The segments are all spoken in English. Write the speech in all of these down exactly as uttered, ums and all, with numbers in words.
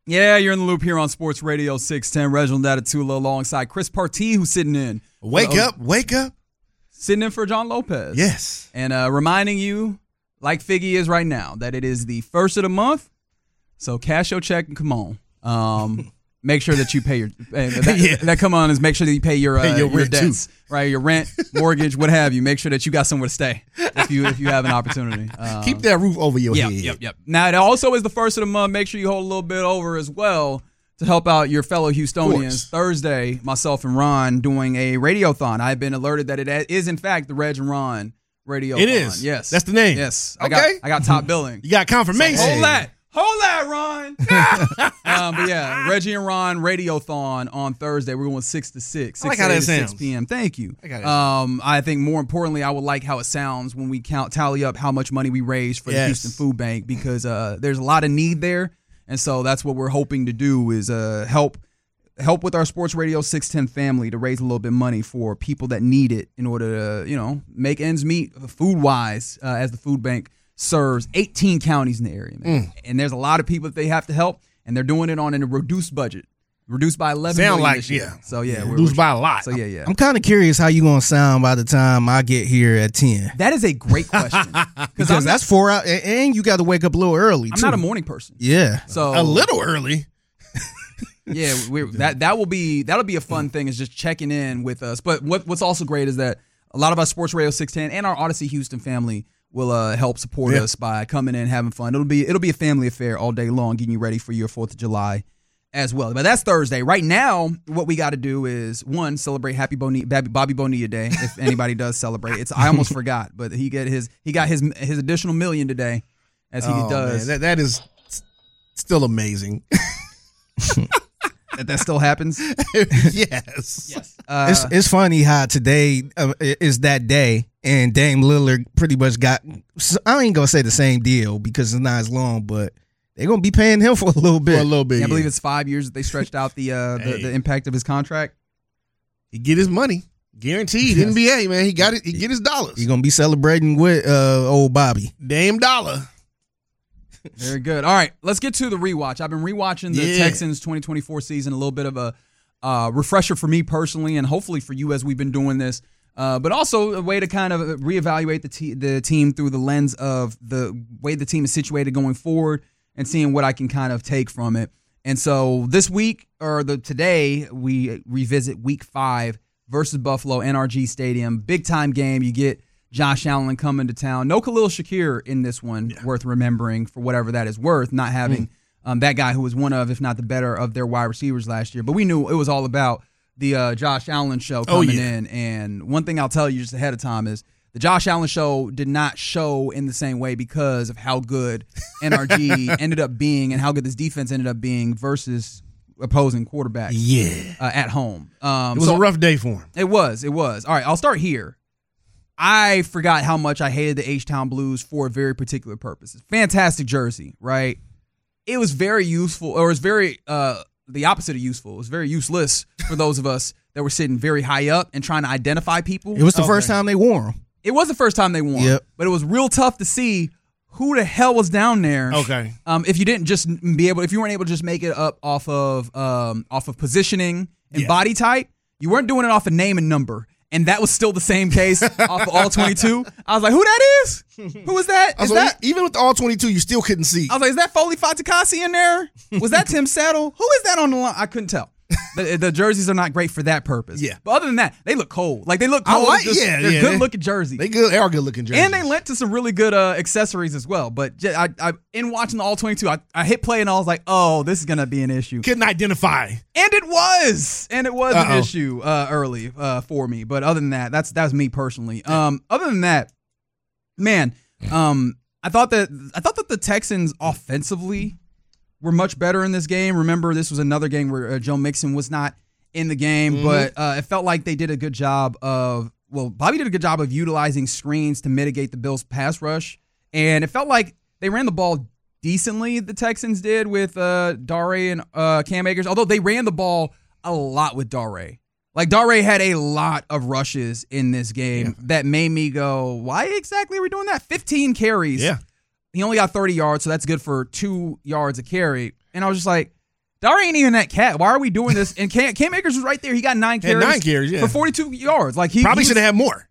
Yeah, you're in the loop here on Sports Radio six ten. Reginald Atatula alongside Chris Partee, who's sitting in. Wake uh, up, wake up. Sitting in for John Lopez. Yes. And uh, reminding you, like Figgy is right now, that it is the first of the month. So cash your check and come on. Um, make sure that you pay your that, yeah. that come on is make sure that you pay your uh, Pay your your rent, debts, too. right? Your rent, mortgage, what have you. Make sure that you got somewhere to stay if you if you have an opportunity. Um, Keep that roof over your yep, head. Yep, yep. Now it also is the first of the month. Make sure you hold a little bit over as well to help out your fellow Houstonians. Thursday, myself and Ron doing a radiothon. I've been alerted that it is in fact the Reg and Ron radiothon. It is. Yes, That's the name. Yes. Okay. I got I got top billing. You got confirmation. So hold that. Hold that, Ron. um, but yeah, Reggie and Ron radiothon on Thursday. We're going six to six. I like how that to sounds. six p.m. Thank you. I like how that Um, I think more importantly, I would like how it sounds when we count tally up how much money we raised for Yes. the Houston Food Bank because uh, there's a lot of need there, and so that's what we're hoping to do is uh, help help with our Sports Radio six ten family to raise a little bit of money for people that need it in order to you know make ends meet food wise uh, as the food bank serves eighteen counties in the area, man. Mm. And there's a lot of people that they have to help, and they're doing it on a reduced budget, reduced by eleven Sound million like, this year. yeah. So yeah, we're, Lose we're- by a lot. So yeah, yeah. I'm kind of curious how you gonna sound by the time I get here at ten. That is a great question Because I'm, that's four hours, and you got to wake up a little early. I'm too. not a morning person. Yeah. So a little early. Yeah, we're, that that will be that'll be a fun thing is just checking in with us. But what what's also great is that a lot of our Sports Radio six ten and our Odyssey Houston family will uh, help support Yeah. us by coming in, having fun. It'll be it'll be a family affair all day long, getting you ready for your Fourth of July as well. But that's Thursday. Right now, what we got to do is one celebrate Happy Bonilla, Bobby Bonilla Day. If anybody does celebrate, it's I almost forgot, but he get his he got his his additional million today, as he Oh, does. man, that, that is still amazing. that that still happens. yes. Yes. Uh, It's it's funny how today uh, is that day, and Dame Lillard pretty much got. I ain't gonna say the same deal because it's not as long, but they're gonna be paying him for a little bit. For a little bit. Yeah, I yeah. believe it's five years that they stretched out the uh, the, Hey. the impact of his contract. He get his money. Guaranteed. N B A, man. He got it. He get his dollars. You're gonna be celebrating with uh, old Bobby. Damn dollar. Very good. All right, let's get to the rewatch. I've been rewatching the Yeah. Texans twenty twenty-four season, a little bit of a uh, refresher for me personally, and hopefully for you as we've been doing this. Uh, but also a way to kind of reevaluate the te- the team through the lens of the way the team is situated going forward, and seeing what I can kind of take from it. And so this week or the today we revisit Week Five versus Buffalo, N R G Stadium, big time game. You get Josh Allen coming to town. No Khalil Shakir in this one, yeah. worth remembering for whatever that is worth, not having mm. um, that guy who was one of, if not the better, of their wide receivers last year. But we knew it was all about the uh, Josh Allen show coming oh, yeah. in. And one thing I'll tell you just ahead of time is the Josh Allen show did not show in the same way because of how good N R G ended up being and how good this defense ended up being versus opposing quarterback yeah. uh, at home. Um, it was so a rough day for him. It was. It was. All right, I'll start here. I forgot how much I hated the H-Town Blues for a very particular purpose. Fantastic jersey, right? It was very useful, or it was very, uh, the opposite of useful. It was very useless for those of us that were sitting very high up and trying to identify people. It was the Okay. first time they wore them. It was the first time they won, Yep. but it was real tough to see who the hell was down there. Okay. Um, if you didn't just be able, if you weren't able to just make it up off of um, off of positioning and Yeah. body type, you weren't doing it off of name and number. And that was still the same case off of all twenty-two. I was like, who that is? Who is that? Is So that? even with all twenty-two, you still couldn't see. I was like, is that Foley Fatukasi in there? Was that Tim Settle? Who is that on the line? I couldn't tell. The, the jerseys are not great for that purpose. Yeah. But other than that, they look cold. Like they look I cold. like- Just- yeah, they're yeah. good looking jerseys. They good. They are good looking jerseys. And they lent to some really good uh, accessories as well. But j- I, I, in watching the all twenty-two, I, I hit play and I was like, oh, this is going to be an issue. couldn't identify. And it was. And it was Uh-oh. an issue uh, early uh, for me. But other than that, that's that was me personally. Um, other than that, man, um, I thought that I thought that the Texans offensively were much better in this game. Remember, this was another game where uh, Joe Mixon was not in the game, Mm-hmm. but uh, it felt like they did a good job of, well, Bobby did a good job of utilizing screens to mitigate the Bills' pass rush, and it felt like they ran the ball decently, the Texans did, with uh, Dare and uh, Cam Akers, although they ran the ball a lot with Dare. Like, Dare had a lot of rushes in this game Yeah. that made me go, why exactly are we doing that? fifteen carries. Yeah. He only got thirty yards, so that's good for two yards a carry. And I was just like, Dare ain't even that cat. Why are we doing this? And Cam, Cam Akers was right there. He got nine carries, nine carries yeah. for forty-two yards. Like he probably he should have had more.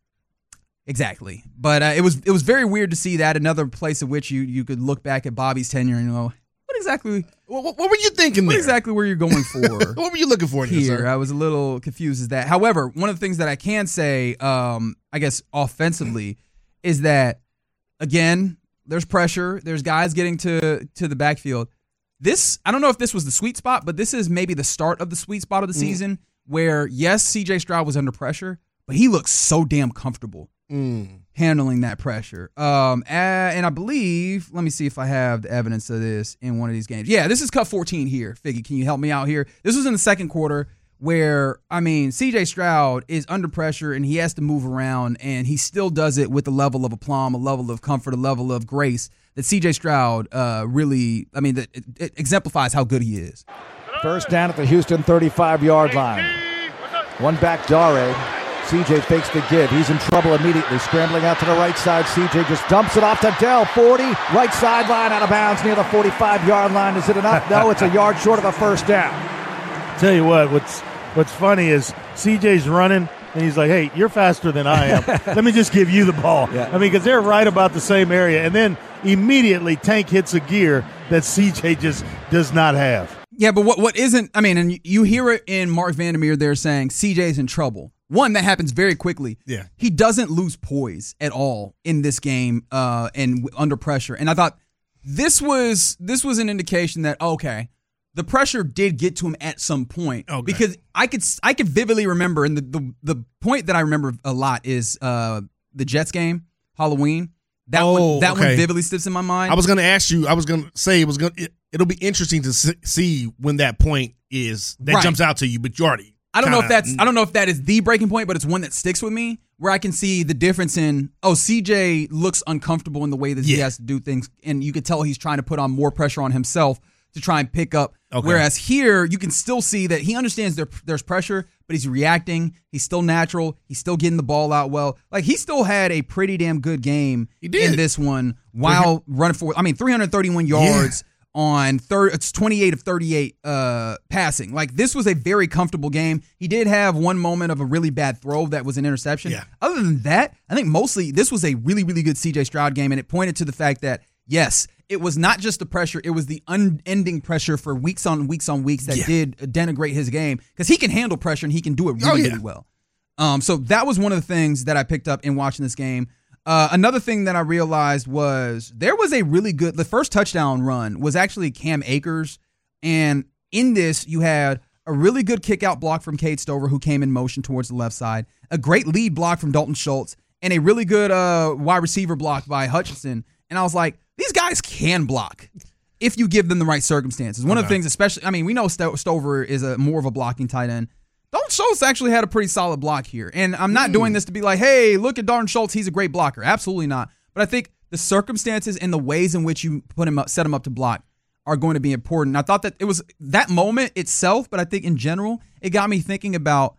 Exactly, but uh, it was it was very weird to see that. Another place in which you you could look back at Bobby's tenure and go, what exactly? What, what, what were you thinking? What there? exactly were you going for? What were you looking for here? Sir? I was a little confused as that. However, one of the things that I can say, um, I guess offensively, is that again, there's pressure. There's guys getting to to the backfield. This I don't know if this was the sweet spot, but this is maybe the start of the sweet spot of the mm. season where yes, C J Stroud was under pressure, but he looks so damn comfortable. Mm. handling that pressure. Um, and I believe, let me see if I have the evidence of this in one of these games. Yeah, this is cut fourteen here. Figgy, can you help me out here? This was in the second quarter where, I mean, C J Stroud is under pressure and he has to move around, and he still does it with a level of aplomb, a level of comfort, a level of grace that C J Stroud uh, really, I mean, that it, it exemplifies how good he is. First down at the Houston thirty-five-yard line. One back, Dare. C J fakes the give. He's in trouble immediately. Scrambling out to the right side. C J just dumps it off to Dell. forty, right sideline, out of bounds near the forty-five-yard line. Is it enough? No, it's a yard short of a first down. Tell you what, what's what's funny is C J's running, and he's like, hey, you're faster than I am. Let me just give you the ball. Yeah. I mean, because they're right about the same area. And then immediately Tank hits a gear that C J just does not have. Yeah, but what what isn't, I mean, and you hear it in Mark Vandermeer there saying C J's in trouble. One, that happens very quickly. Yeah. He doesn't lose poise at all in this game uh, and under pressure. And I thought this was this was an indication that, okay, the pressure did get to him at some point. Okay. Because I could I could vividly remember, and the, the, the point that I remember a lot is uh, the Jets game, Halloween. That oh, one that okay. one vividly sticks in my mind. I was going to ask you, I was going to say it was going it, it'll be interesting to see when that point is that right. jumps out to you, but you already I don't kinda, know if that's I don't know if that is the breaking point, but it's one that sticks with me where I can see the difference in, oh, C J looks uncomfortable in the way that yeah. he has to do things, and you could tell he's trying to put on more pressure on himself to try and pick up. Okay. Whereas here, you can still see that he understands there, there's pressure, but he's reacting. He's still natural. He's still getting the ball out well. Like, he still had a pretty damn good game he did. in this one while running forward. I mean, three hundred thirty-one yards. Yeah. On third, it's twenty-eight of thirty-eight uh, passing. Like, this was a very comfortable game. He did have one moment of a really bad throw that was an interception. Yeah. Other than that, I think mostly this was a really, really good C J Stroud game, and it pointed to the fact that, yes, it was not just the pressure, it was the unending pressure for weeks on weeks on weeks that yeah. did denigrate his game, because he can handle pressure and he can do it really, oh, yeah. really well. Um, so that was one of the things that I picked up in watching this game. Uh, another thing that I realized was there was a really good, the first touchdown run was actually Cam Akers. And in this, you had a really good kick out block from Cade Stover, who came in motion towards the left side, a great lead block from Dalton Schultz, and a really good uh, wide receiver block by Hutchinson. And I was like, these guys can block if you give them the right circumstances. One okay. of the things, especially, I mean, we know Sto- Stover is a more of a blocking tight end. Dalton Schultz actually had a pretty solid block here. And I'm not mm. doing this to be like, hey, look at Dalton Schultz, he's a great blocker. Absolutely not. But I think the circumstances and the ways in which you put him up, set him up to block are going to be important. I thought that it was that moment itself, but I think in general, it got me thinking about,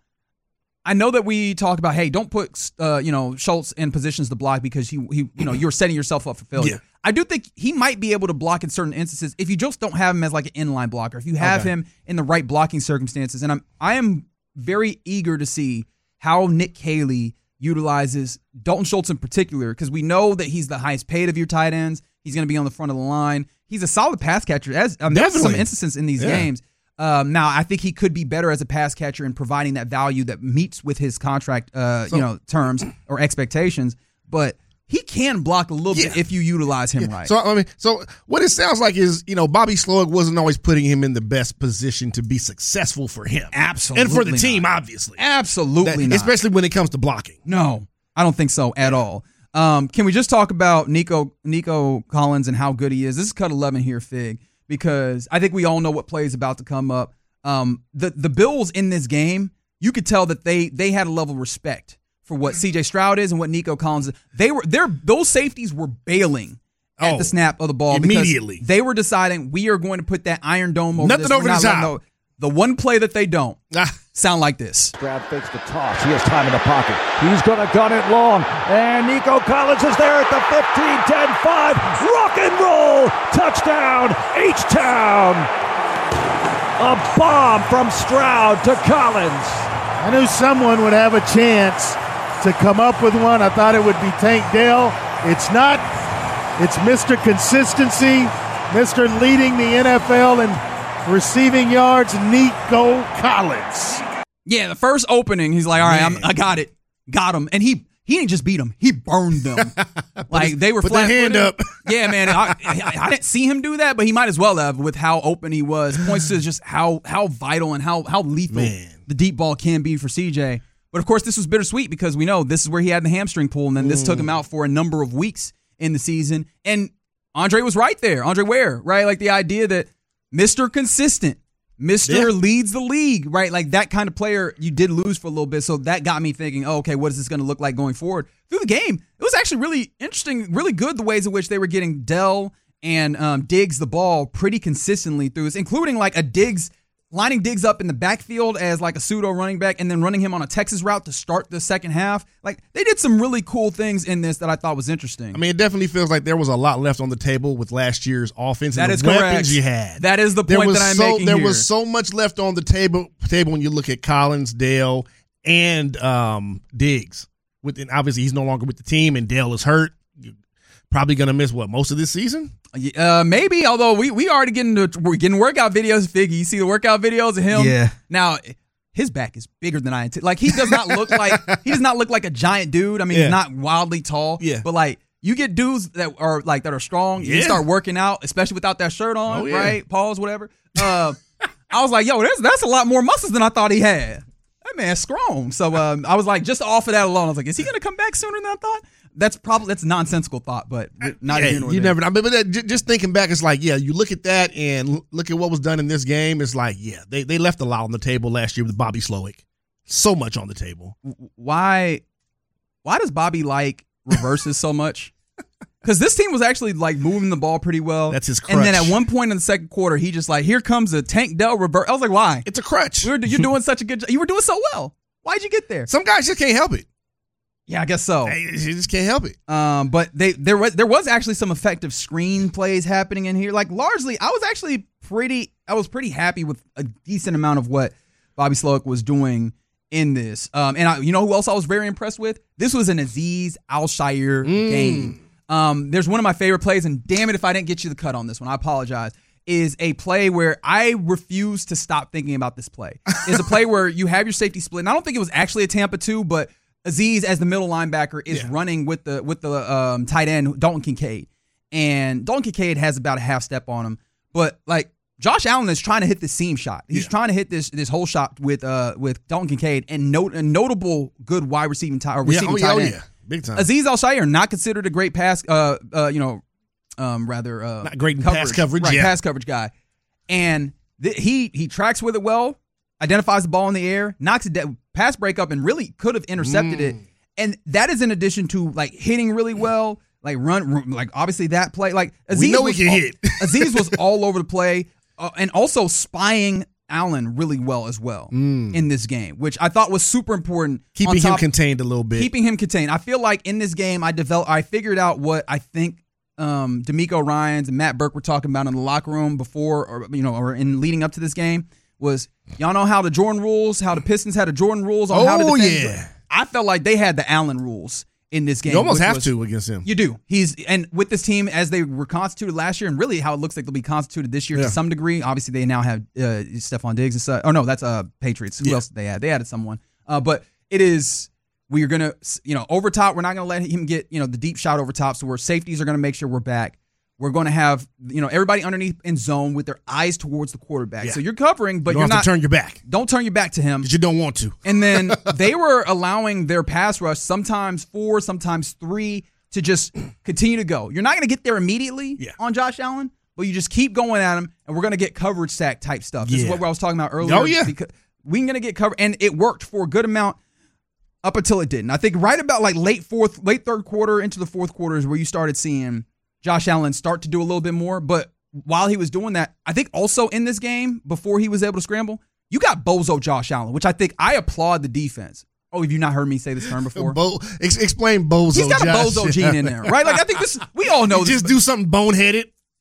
I know that we talk about, hey, don't put uh, you know, Schultz in positions to block because he, he you know, you're setting yourself up for failure. Yeah. I do think he might be able to block in certain instances if you just don't have him as like an inline blocker, if you have okay. him in the right blocking circumstances. And I'm I am very eager to see how Nick Caley utilizes Dalton Schultz in particular, because we know that he's the highest paid of your tight ends. He's going to be on the front of the line. He's a solid pass catcher. As um, there's some instances in these yeah. games. Um, now, I think he could be better as a pass catcher in providing that value that meets with his contract, uh, so, you know, terms or expectations. But he can block a little yeah. bit if you utilize him yeah. right. So I mean, so what it sounds like is, you know, Bobby Slowick wasn't always putting him in the best position to be successful for him. Absolutely, and for the not. team, obviously. Absolutely, that, not. Especially when it comes to blocking. No, I don't think so at all. Um, can we just talk about Nico Nico Collins and how good he is? This is cut eleven here, Fig, because I think we all know what play is about to come up. Um, the the Bills in this game, you could tell that they they had a level of respect for what C J Stroud is and what Nico Collins is. They were they're those safeties were bailing at oh, the snap of the ball immediately. Because they were deciding we are going to put that Iron Dome over nothing this. over the top. The one play that they don't sound like this. Stroud fakes the toss. He has time in the pocket. He's going to gun it long. And Nico Collins is there at the fifteen, ten, five. Rock and roll. Touchdown, H-Town. A bomb from Stroud to Collins. I knew someone would have a chance to come up with one. I thought it would be Tank Dell. It's not. It's Mister Consistency, Mister leading the N F L in receiving yards, Nico Collins. Yeah, the first opening, he's like, all right, I'm, I got it. Got him. And he he didn't just beat them. He burned them. Like, they were Put flat their hand up. Yeah, man. I, I, I didn't see him do that, but he might as well have with how open he was. Points to just how how vital and how, how lethal Man. the deep ball can be for C J. But, of course, this was bittersweet because we know this is where he had the hamstring pull, and then this mm. took him out for a number of weeks in the season. And Andre was right there. Andre Ware, right? Like the idea that Mister Consistent, Mister Yeah. leads the league, right? Like that kind of player you did lose for a little bit. So that got me thinking, oh, okay, what is this going to look like going forward? Through the game, it was actually really interesting, really good the ways in which they were getting Dell and um, Diggs the ball pretty consistently through this, including like a Diggs, lining Diggs up in the backfield as like a pseudo running back and then running him on a Texas route to start the second half. Like they did some really cool things in this that I thought was interesting. I mean, it definitely feels like there was a lot left on the table with last year's offense and that the is weapons correct. you had. That is the there point was that I'm so, making There here. was so much left on the table table when you look at Collins, Dale, and um, Diggs. With, and obviously, he's no longer with the team, and Dale is hurt. You're probably going to miss, what, most of this season? Uh, maybe, although we we already getting to, we're getting workout videos. Figgy, you see the workout videos of him. Yeah. Now his back is bigger than I anticipated. Like he does not look like he does not look like a giant dude. I mean, Yeah. he's not wildly tall. Yeah. But like you get dudes that are like that are strong. You Yeah. start working out, especially without that shirt on, Oh, yeah. right? Pause, whatever. Uh, I was like, yo, that's that's a lot more muscles than I thought he had. That man's strong. So um, I was like, just off of that alone, I was like, is he gonna come back sooner than I thought? That's probably that's a nonsensical thought, but not yeah, here nor you there. never know. But, but that, j- just thinking back, it's like, yeah, you look at that and l- look at what was done in this game. It's like, yeah, they, they left a lot on the table last year with Bobby Slowick. So much on the table. Why why does Bobby like reverses so much? Because this team was actually like moving the ball pretty well. That's his And then crutch. at one point in the second quarter, he just like, here comes a Tank Dell reverse. I was like, why? It's a crutch. You're, you're doing such a good job. You were doing so well. Why'd you get there? Some guys just can't help it. Yeah, I guess so. Hey, you just can't help it. Um, but they there was there was actually some effective screen plays happening in here. Like largely, I was actually pretty I was pretty happy with a decent amount of what Bobby Slowick was doing in this. Um, and I, you know who else I was very impressed with? This was an Azeez Al-Shaair Mm. game. Um, there's one of my favorite plays, and damn it if I didn't get you the cut on this one. I apologize. Is a play where I refuse to stop thinking about this play. It's a play where you have your safety split, and I don't think it was actually a Tampa two, but Azeez as the middle linebacker is Yeah. running with the with the um, tight end Dalton Kincaid, and Dalton Kincaid has about a half step on him. But like Josh Allen is trying to hit the seam shot. He's Yeah. trying to hit this this whole shot with uh with Dalton Kincaid and note a notable good wide receiving tight or Yeah, receiving oh, yeah, tight oh, end. yeah. Big time. Azeez Al-Shaair, not considered a great pass, uh, uh, you know, um, rather uh, Not great in pass coverage, right? yeah. Pass coverage guy, and th- he he tracks with it well, identifies the ball in the air, knocks it down, pass breakup, and really could have intercepted it. And that is in addition to like hitting really well, like run, run like obviously that play, like Azeez We know he was can all, hit. Azeez was all over the play, uh, and also spying Allen really well as well in this game, which I thought was super important. Keeping on him top- contained a little bit. Keeping him contained. I feel like in this game, I developed, I figured out what I think um, D'Amico Ryans and Matt Burke were talking about in the locker room before, or you know, or in leading up to this game. Was y'all know how the Jordan rules, how the Pistons had the Jordan rules on how to Oh, defend? yeah. I felt like they had the Allen rules in this game. you almost which have was- to against him. You do. He's and with this team as they were constituted last year, and really how it looks like they'll be constituted this year Yeah. to some degree. Obviously, they now have uh, Stephon Diggs and stuff. Oh no, that's uh Patriots. Who Yeah. else did they add? They added someone. Uh, but it is we are gonna you know over top. We're not gonna let him get you know the deep shot over top. So we're safeties are gonna make sure we're back. We're going to have you know everybody underneath in zone with their eyes towards the quarterback. Yeah. So you're covering, but you don't you're have not. to turn your back don't turn your back to him. because you don't want to. And then they were allowing their pass rush, sometimes four, sometimes three, to just continue to go. You're not going to get there immediately Yeah. on Josh Allen, but you just keep going at him, and we're going to get coverage sack type stuff. This is Yeah. what I was talking about earlier. Oh, yeah. Because we're going to get covered, and it worked for a good amount up until it didn't. I think right about like late fourth, late third quarter into the fourth quarter is where you started seeing Josh Allen start to do a little bit more. But while he was doing that, I think also in this game, before he was able to scramble, you got bozo Josh Allen, which I think I applaud the defense. Oh, have you not heard me say this term before? Bo- ex- explain bozo. He's got a Josh. bozo gene in there, right? Like I think this, we all know You this. just do something boneheaded.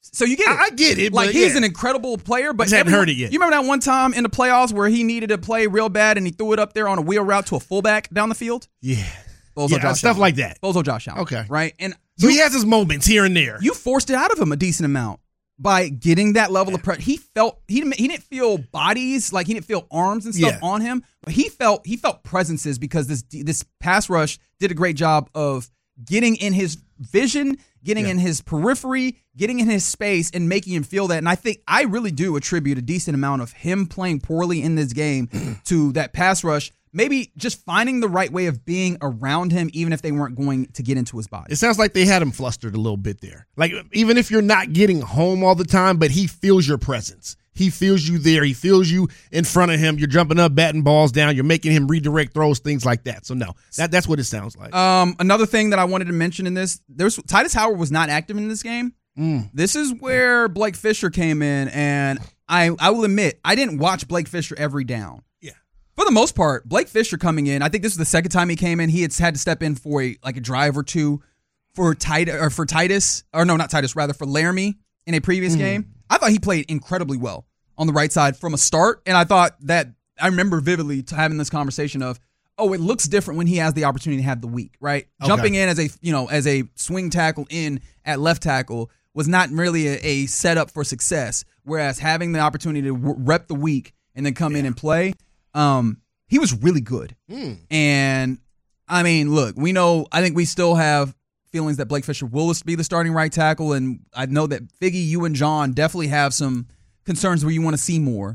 So you get it. I, I get it. Like, but he's yeah. an incredible player, but I just hadn't everyone- heard it yet. You remember that one time in the playoffs where he needed to play real bad and he threw it up there on a wheel route to a fullback down the field? Yeah. Bozo yeah, Josh stuff Allen. like that. Bozo Josh Allen. Okay. Right? And So you, he has his moments here and there. you forced it out of him a decent amount by getting that level of pressure. He felt he didn't he didn't feel bodies, like he didn't feel arms and stuff Yeah. on him, but he felt he felt presences because this this pass rush did a great job of getting in his vision, getting Yeah. in his periphery, getting in his space, and making him feel that. And I think I really do attribute a decent amount of him playing poorly in this game to that pass rush. Maybe just finding the right way of being around him, even if they weren't going to get into his body. It sounds like they had him flustered a little bit there. Like, even if you're not getting home all the time, but he feels your presence. He feels you there. He feels you in front of him. You're jumping up, batting balls down. You're making him redirect throws, things like that. So, no, that, that's what it sounds like. Um, another thing that I wanted to mention in this, there's Titus Howard was not active in this game. Mm. This is where Blake Fisher came in, and I I will admit I didn't watch Blake Fisher every down. Yeah. For the most part, Blake Fisher coming in, I think this is the second time he came in. He had had to step in for a like a drive or two for Titus or for Titus, or no, not Titus, rather for Laramie in a previous Mm. game. I thought he played incredibly well on the right side from a start, and I thought that I remember vividly having this conversation of, oh, it looks different when he has the opportunity to have the week, right? Okay. Jumping in as a you know as a swing tackle in at left tackle was not really a, a setup for success, whereas having the opportunity to w- rep the week and then come in and play, um, he was really good. Mm. And I mean, look, we know, I think we still have feelings that Blake Fisher will be the starting right tackle, and I know that Figgy, you and John definitely have some concerns where you want to see more.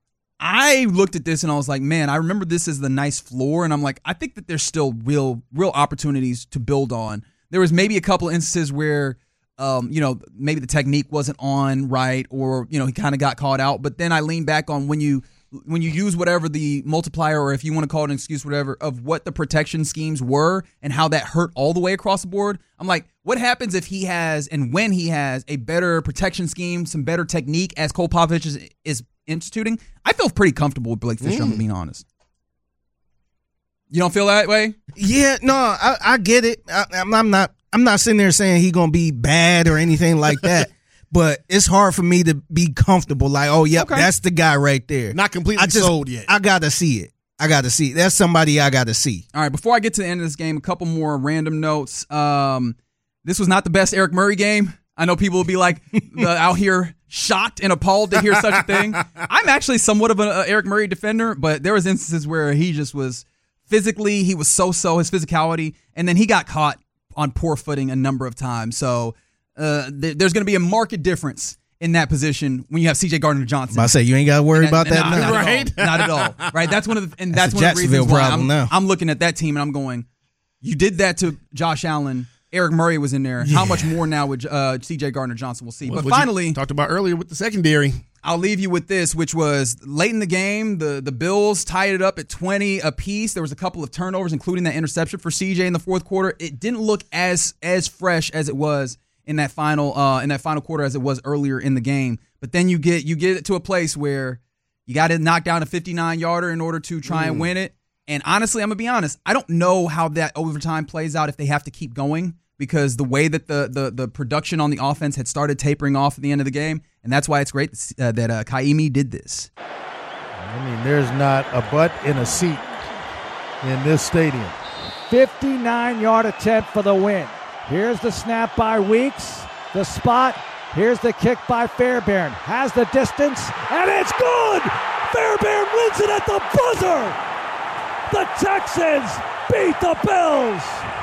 I looked at this and I was like, man, I remember this as the nice floor, and I'm like, I think that there's still real, real opportunities to build on. There was maybe a couple of instances where, um, you know, maybe the technique wasn't on right, or you know, he kind of got caught out. But then I lean back on when you when you use whatever the multiplier, or if you want to call it an excuse, whatever, of what the protection schemes were and how that hurt all the way across the board. I'm like, what happens if he has and when he has a better protection scheme, some better technique as Cole Popovich is, is instituting? I feel pretty comfortable with Blake Fisher, Mm. I'm being honest. You don't feel that way? Yeah, no, I, I get it. I, I'm, I'm not. I'm not sitting there saying he's gonna be bad or anything like that. But it's hard for me to be comfortable. Like, oh, yep, Okay. that's the guy right there. Not completely I just, sold yet. I gotta see it. I gotta see it. That's somebody I gotta see. All right, before I get to the end of this game, a couple more random notes. Um, this was not the best Eric Murray game. I know people will be like uh, out here shocked and appalled to hear such a thing. I'm actually somewhat of an uh, Eric Murray defender, but there was instances where he just was physically, he was so-so, his physicality, and then he got caught on poor footing a number of times. So uh, th- there's going to be a marked difference in that position when you have C J Gardner-Johnson. I say you ain't gotta worry about that Nah, now. not Right? At all. Not at all. Right? That's one of the and That's that's, a one of the reasons Jacksonville why problem I'm, now. I'm looking at that team and I'm going, you did that to Josh Allen. Eric Murray was in there. How much more now with uh, C J Gardner-Johnson? We'll see. What But you finally, talked about earlier with the secondary. I'll leave you with this, which was late in the game, the, the Bills tied it up at twenty apiece. There was a couple of turnovers, including that interception for C J in the fourth quarter. It didn't look as as fresh as it was in that final uh, in that final quarter as it was earlier in the game. But then you get you get it to a place where you got to knock down a fifty-nine yarder in order to try and win it. And honestly, I'm gonna be honest, I don't know how that overtime plays out if they have to keep going, because the way that the the the production on the offense had started tapering off at the end of the game, and that's why it's great uh, that uh, Kaimi did this. I mean, there's not a butt in a seat in this stadium. fifty-nine-yard attempt for the win. Here's the snap by Weeks. The spot. Here's the kick by Fairbairn. Has the distance, and it's good! Fairbairn wins it at the buzzer! The Texans beat the Bills!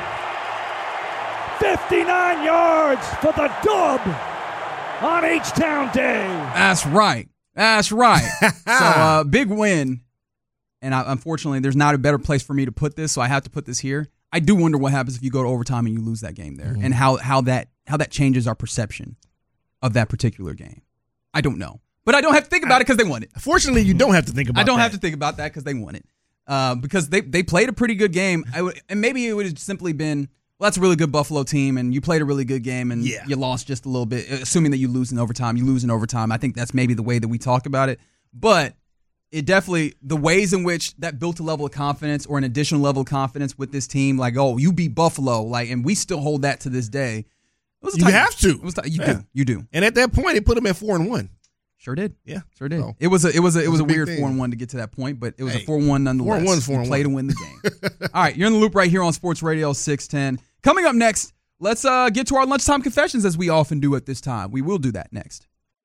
fifty-nine yards for the dub on H-Town Day. That's right. That's right. So uh, big win. And I, unfortunately, there's not a better place for me to put this, so I have to put this here. I do wonder what happens if you go to overtime and you lose that game there, mm-hmm. and how how that how that changes our perception of that particular game. I don't know, but I don't have to think about it because they won it. Fortunately, you don't have to think about. I don't that. have to think about that because they won it. Uh, because they they played a pretty good game. I would, and maybe it would have simply been, well, that's a really good Buffalo team, and you played a really good game, and yeah. you lost just a little bit. Assuming that you lose in overtime, you lose in overtime. I think that's maybe the way that we talk about it. But it definitely, the ways in which that built a level of confidence or an additional level of confidence with this team, like, oh, you beat Buffalo, like, and we still hold that to this day. It was a You tight have game. to. It was tight. You Yeah. do. You do. And at that point, it put him at four and one. Sure did. Yeah, Sure did. So, it was a it was a it was a, a big weird thing. four and one to get to that point, but it was Hey, a four one nonetheless. four and one's four You and play one. to win the game. All right, you're in the loop right here on Sports Radio six ten. Coming up next, let's uh, get to our lunchtime confessions as we often do at this time. We will do that next.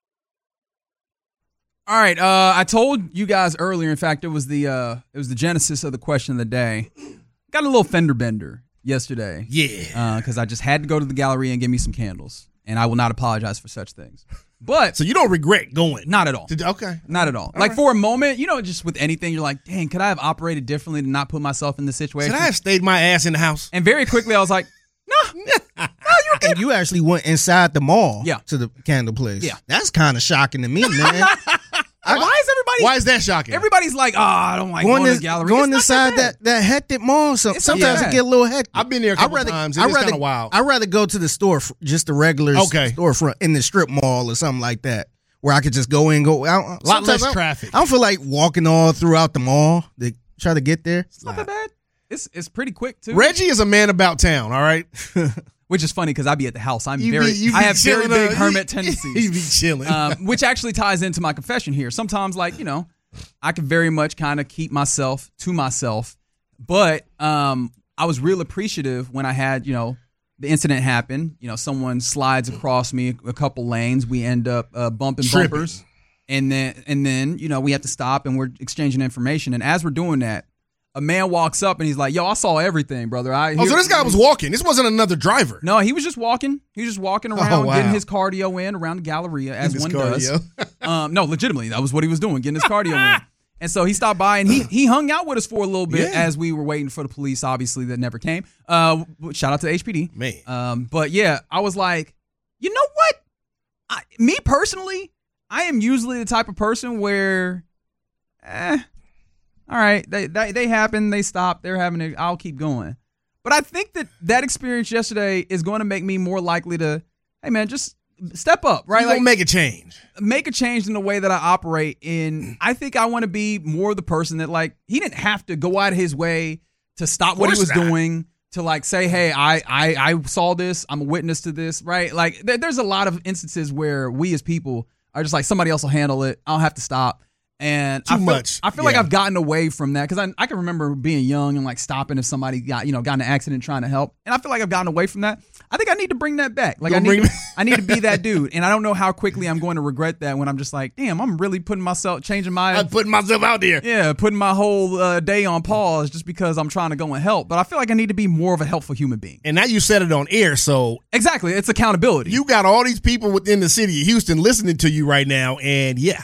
All right, uh, I told you guys earlier. In fact, it was the uh, it was the genesis of the question of the day. Got a little fender bender yesterday. Yeah. Because uh, I just had to go to the gallery and give me some candles, and I will not apologize for such things. But So you don't regret going? not at all. To- okay. Not at all. Like for a moment, you know, just with anything, you're like, dang, could I have operated differently to not put myself in this situation? Should I have stayed my ass in the house? And very quickly, I was like, no, And you actually went inside the mall Yeah. to the candle place. Yeah. That's kind of shocking to me, man. why is everybody? Why is that shocking? Everybody's like, oh, I don't like going, going to in, the gallery. going It's not inside bad. that, that hectic mall. So, It's not sometimes bad. it get a little hectic. I've been there a couple I'd rather, times. It I'd is rather, kind of wild. I'd rather go to the store, just the regular s- Okay. storefront in the strip mall or something like that, where I could just go in, go out. A lot less traffic. I don't feel like walking all throughout the mall to try to get there. It's not that bad. It's it's pretty quick too. Reggie is a man about town. All right. Which is funny because I be at the house. I'm You very. be- you be I have very chilling, big uh, hermit you- tendencies. You be chilling. um, which actually ties into my confession here. Sometimes, like, you know, I can very much kind of keep myself to myself. But um, I was real appreciative when I had, you know, the incident happen. You know, someone slides across me a couple lanes. We end up uh, bumping Tripping. bumpers. And then, and then, you know, we have to stop and we're exchanging information. And as we're doing that, a man walks up and he's like, yo, I saw everything, brother. I, oh, so this guy was walking. This wasn't another driver. No, he was just walking. He was just walking around, Oh, wow. getting his cardio in around the Galleria, as His one cardio. does. Um, no, legitimately, that was what he was doing, getting his cardio in. And so he stopped by and he he hung out with us for a little bit Yeah. as we were waiting for the police. Obviously, that never came. Uh, shout out to the H P D, Man. Um, but yeah, I was like, you know what? I, me personally, I am usually the type of person where, eh, all right, they they, they happen, they stop, they're having it, I'll keep going. But I think that that experience yesterday is going to make me more likely to, hey man, just step up, right? You gonna make a change. make a change in the way that I operate. In I think I want to be more the person that, like, he didn't have to go out of his way to stop what he was course not. doing, to like say, hey, I I I saw this, I'm a witness to this, right? Like there, there's a lot of instances where we as people are just like, somebody else will handle it, I don't have to stop. And Too I feel, much. I feel like Yeah. I've gotten away from that because I, I can remember being young and like stopping if somebody got, you know, got in an accident trying to help. And I feel like I've gotten away from that. I think I need to bring that back. Like I Gonna need, bring to, I need to be that dude. And I don't know how quickly I'm going to regret that when I'm just like, damn, I'm really putting myself, changing my, I'm putting myself out there. yeah, putting my whole uh, day on pause just because I'm trying to go and help. But I feel like I need to be more of a helpful human being. And now you said it on air, so Exactly. It's accountability. you got all these people within the city of Houston listening to you right now, and yeah,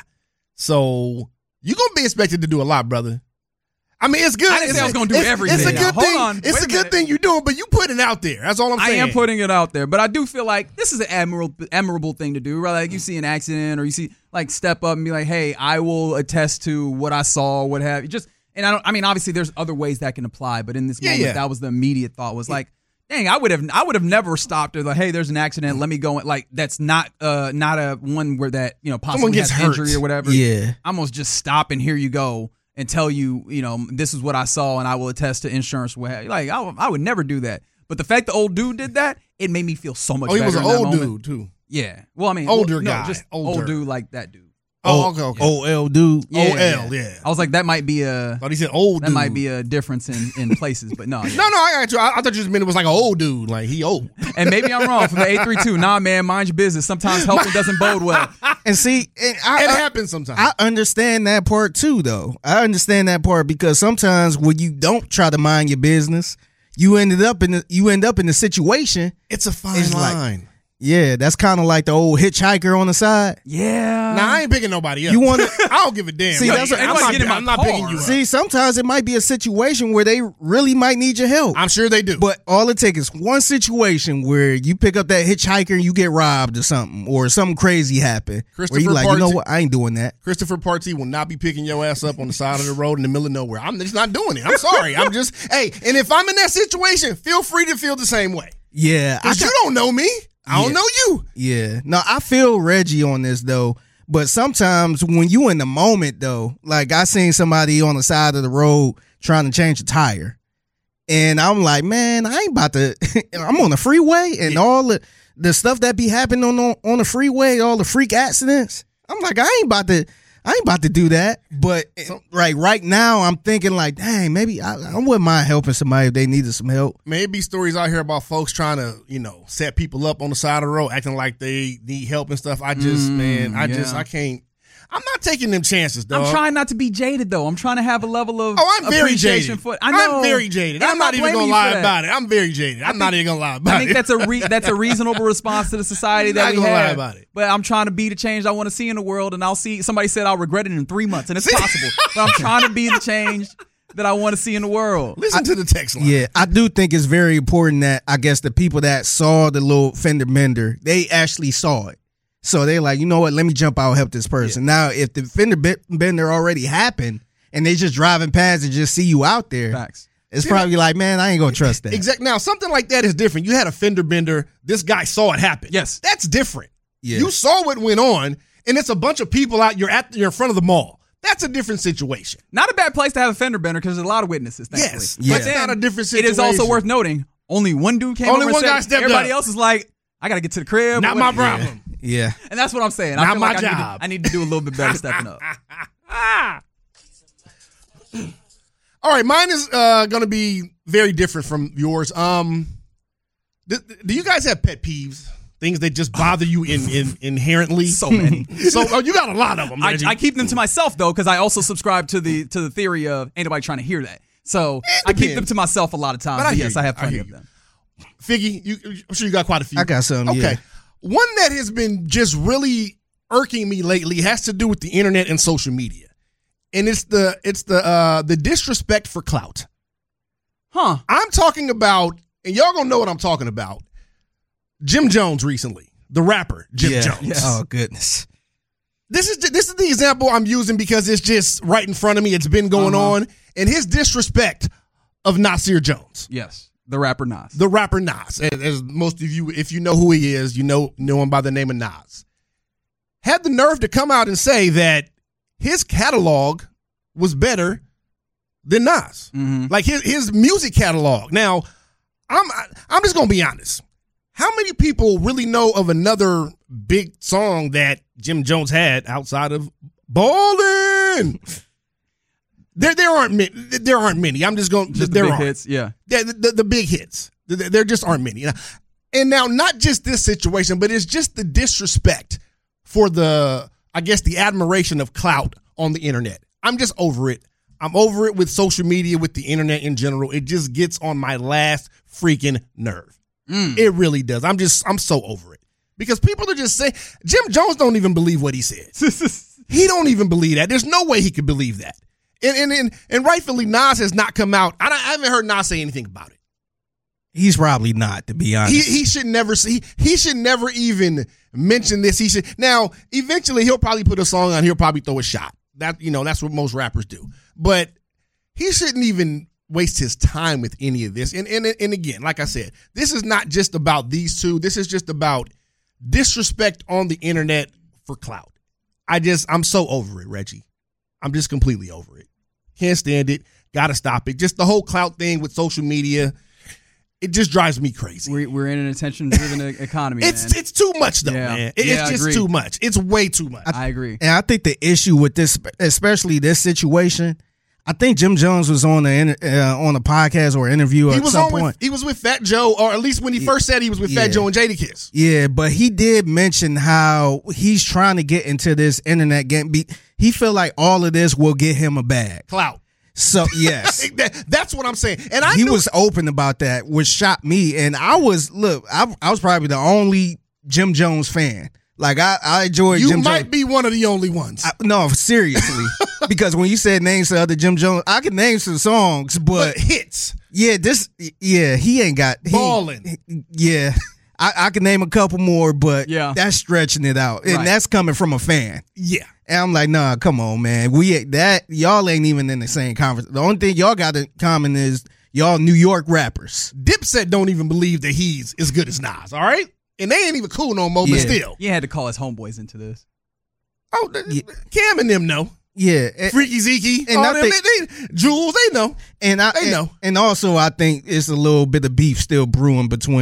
so you're gonna be expected to do a lot, brother. I mean, it's good. I didn't it's say I was gonna do it's, everything. It's a Now, good hold thing. on. It's Wait a a good minute. thing you're doing, but you putting it out there. That's all I'm I saying. am putting it out there, but I do feel like this is an admirable, admirable thing to do, right? Like you see an accident or you see like step up and be like, hey, I will attest to what I saw, what have you. Just, and I don't, I mean, obviously there's other ways that can apply, but in this Yeah, moment, yeah. that was the immediate thought was like, dang, I would have, I would have never stopped or like, hey, there's an accident, let me go. And like, that's not, uh, not a one where that, you know, possibly gets has hurt. injury or whatever. Yeah. I'm gonna just stop and here you go and tell you, you know, this is what I saw and I will attest to insurance. Like, I, I would never do that. But the fact the old dude did that, it made me feel so much Oh, he better. was an in that old moment. dude too. Yeah. Well, I mean, Older well, no, guy. just Older. old dude like that dude. Oh, okay, okay. O L dude. Yeah, O L, yeah. I was like, that might be a Thought he said old that dude. might be a difference in, in places, but no. Yeah. No, no, I got you. I, I thought you just meant it was like an old dude, like he old. And maybe I'm wrong from the eight three two. Nah, man, mind your business. Sometimes helping doesn't bode well. And see, and I, It I- happens sometimes. I understand that part too, though. I understand that part because sometimes when you don't try to mind your business, you ended up in the, you end up in the situation. it's a fine It's like- line. Yeah, that's kind of like the old hitchhiker on the side. Yeah. Nah, I ain't picking nobody up. You wanna- I don't give a damn. See, Yo, that's what- I'm anybody not, get in my I'm not car. picking you up. See, sometimes it might be a situation where they really might need your help. I'm sure they do. But all it takes is one situation where you pick up that hitchhiker and you get robbed or something, or something crazy happen. Where Christopher you like, you know Partee- what? I ain't doing that. Christopher Partee will not be picking your ass up on the side of the road in the middle of nowhere. I'm just not doing it. I'm sorry. I'm just, hey, and if I'm in that situation, feel free to feel the same way. Yeah, I Because you don't know me. I don't Yeah. know you. Yeah. No, I feel Reggie on this though. But sometimes when you in the moment though, like I seen somebody on the side of the road trying to change a tire. And I'm like, man, I ain't about to I'm on the freeway and all the the stuff that be happening on the, on the freeway, all the freak accidents. I'm like, I ain't about to, I ain't about to do that. But right, right now, I'm thinking like, dang, maybe I, I wouldn't mind helping somebody if they needed some help. Maybe stories out here about folks trying to, you know, set people up on the side of the road, acting like they need help and stuff. I just, mm, man, I yeah. just, I can't. I'm not taking them chances, dog. I'm trying not to be jaded, though. I'm trying to have a level of oh, I'm very appreciation jaded. for. I know. I'm very jaded. I'm, I'm not, not even gonna lie about it. I'm very jaded. I'm think, not even gonna lie about it. I think it. that's a re, that's a reasonable response to the society that I'm we not gonna have. lie about it. But I'm trying to be the change I want to see in the world, and I'll see. Somebody said I'll regret it in three months, and it's possible. But I'm trying to be the change that I want to see in the world. Listen I, to the text line. Yeah, I do think it's very important that I guess the people that saw the little fender bender, they actually saw it. So they're like, you know what? Let me jump out and help this person. Yeah. Now, if the fender bender already happened and they just driving past and just see you out there, Facts. it's yeah. probably like, man, I ain't gonna trust that. Exactly. Now, something like that is different. You had a fender bender. This guy saw it happen. Yes, that's different. Yeah. You saw what went on, and it's a bunch of people out. You're at you're in front of the mall. That's a different situation. Not a bad place to have a fender bender because there's a lot of witnesses. Thankfully. Yes, yeah. but then, not a different situation. It is also worth noting only one dude came only over one and guy said, stepped everybody up. else is like, I got to get to the crib. Not my problem. Yeah. And that's what I'm saying. Not I feel my like job. I need, to, I need to do a little bit better stepping up. All right, mine is uh, going to be very different from yours. Um, th- do you guys have pet peeves? Things that just bother you in, in inherently? So many. So oh, you got a lot of them. I, I keep them to myself though, because I also subscribe to the to the theory of ain't nobody trying to hear that. So I keep them to myself a lot of times. But I but yes, you. I have plenty I of you. them. Figgy, you, I'm sure you got quite a few. I got some. Okay, yeah. One that has been just really irking me lately has to do with the internet and social media, and it's the it's the uh, the disrespect for clout. Huh? I'm talking about, and y'all gonna know what I'm talking about. Jim Jones recently. The rapper, Jim yeah. Jones. Yes. Oh, goodness. This is this is the example I'm using because it's just right in front of me. It's been going uh-huh. on. And his disrespect of Nasir Jones. Yes, the rapper Nas. The rapper Nas. As, as most of you, if you know who he is, you know, know him by the name of Nas. Had the nerve to come out and say that his catalog was better than Nas. Mm-hmm. Like his, his music catalog. Now, I'm I'm just going to be honest. How many people really know of another big song that Jim Jones had outside of Ballin'? There, there aren't many. There aren't many. I'm just going. Just there the big aren't. hits, yeah. The, the, the big hits. There just aren't many. And now, not just this situation, but it's just the disrespect for the, I guess, the admiration of clout on the internet. I'm just over it. I'm over it with social media, with the internet in general. It just gets on my last freaking nerve. Mm. It really does. I'm just, I'm so over it. Because people are just saying, Jim Jones don't even believe what he said. He don't even believe that. There's no way he could believe that. And and and, and rightfully, Nas has not come out. I, I haven't heard Nas say anything about it. He's probably not, to be honest. He he should never see. He should never even mention this. He should now. Eventually, he'll probably put a song on. He'll probably throw a shot. That you know, that's what most rappers do. But he shouldn't even waste his time with any of this. And and and again, like I said, this is not just about these two. This is just about disrespect on the internet for clout. I just, I'm so over it, Reggie. I'm just completely over it. Can't stand it. Got to stop it. Just the whole clout thing with social media. It just drives me crazy. We're, we're in an attention-driven economy, it's man. It's too much, though, yeah. man. It, yeah, it's just too much. It's way too much. I, I agree. And I think the issue with this, especially this situation, I think Jim Jones was on the uh, on a podcast or interview he at was some on point. With, he was with Fat Joe, or at least when he yeah. first said he was with yeah. Fat Joe and Jadakiss. Yeah, but he did mention how he's trying to get into this internet game. He feel like all of this will get him a bag. Clout. So, yes. that, that's what I'm saying. And I He knew- was open about that, which shocked me. And I was, look, I, I was probably the only Jim Jones fan. Like, I, I enjoyed you Jim Jones. You might be one of the only ones. I, no, seriously. Because when you said names to other Jim Jones, I can name some songs, but, but hits. Yeah, this. Yeah, he ain't got he, Ballin'. Yeah, I, I can name a couple more, but yeah. that's stretching it out, and right. that's coming from a fan. Yeah, and I'm like, nah, come on, man. We that y'all ain't even in the same conference. The only thing y'all got in common is y'all New York rappers. Dipset don't even believe that he's as good as Nas. All right, and they ain't even cool no more. Yeah. But still, you had to call his homeboys into this. Oh, yeah. Cam and them know. Yeah, Freaky Zeke, and all I them, think, they, they, Jules, they know, and I they and, know, and also I think it's a little bit of beef still brewing between